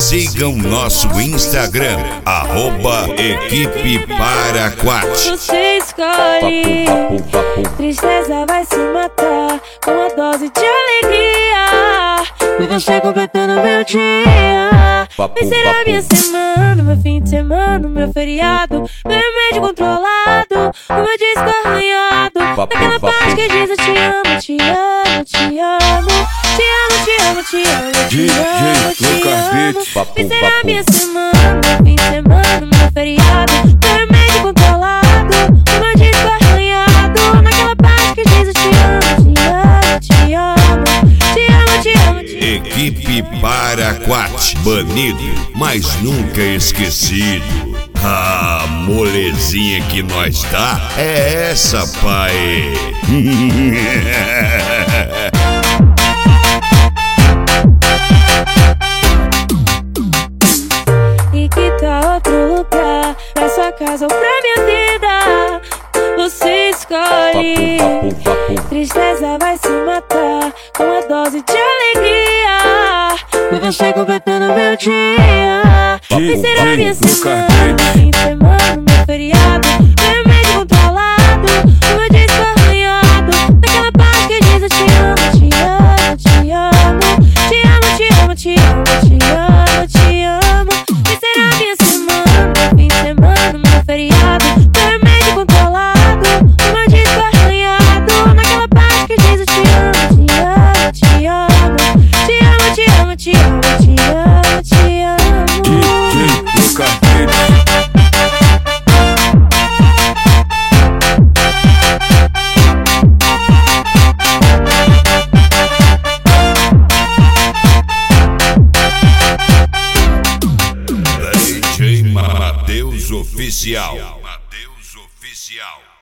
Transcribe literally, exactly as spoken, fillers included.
Sigam nosso Instagram, arroba Equipe Paraquat. Você escolhe, tristeza vai se matar com uma dose de alegria. E você completando meu dia. Vai ser a minha semana, meu fim de semana, meu feriado, meu remédio controlado, o meu disco arranhado. Naquela parte que diz eu te amo, te amo, te amo, te amo, te amo, te amo, te amo, te amo. Vai ser a minha semana, meu fim de semana, meu feriado, meu remédio controlado, o meu disco arranhado. Naquela parte que diz eu te amo, te amo, te amo, te amo, te amo, te amo. Equipe Paraquat, banido, mas nunca esquecido. A molezinha que nós tá é essa, pai. E que tá outro lugar, pra sua casa ou pra minha vida. Você escolhe, tristeza vai se matar com uma dose de alegria. E você completando meu dia. Vai ser a minha semana, meu fim de semana, meu feriado, meu remédio controlado, o meu disco arranhado. Naquela parte que diz eu te amo, te amo, te amo, te amo, te amo, te amo, te amo, te amo. Vai ser a minha semana, meu fim de semana, meu feriado, meu remédio controlado, o meu disco arranhado. Naquela parte que diz eu te amo, te amo, te amo, te amo, te amo, te amo, te amo, te amo. D J Matheus Oficial. Matheus Oficial.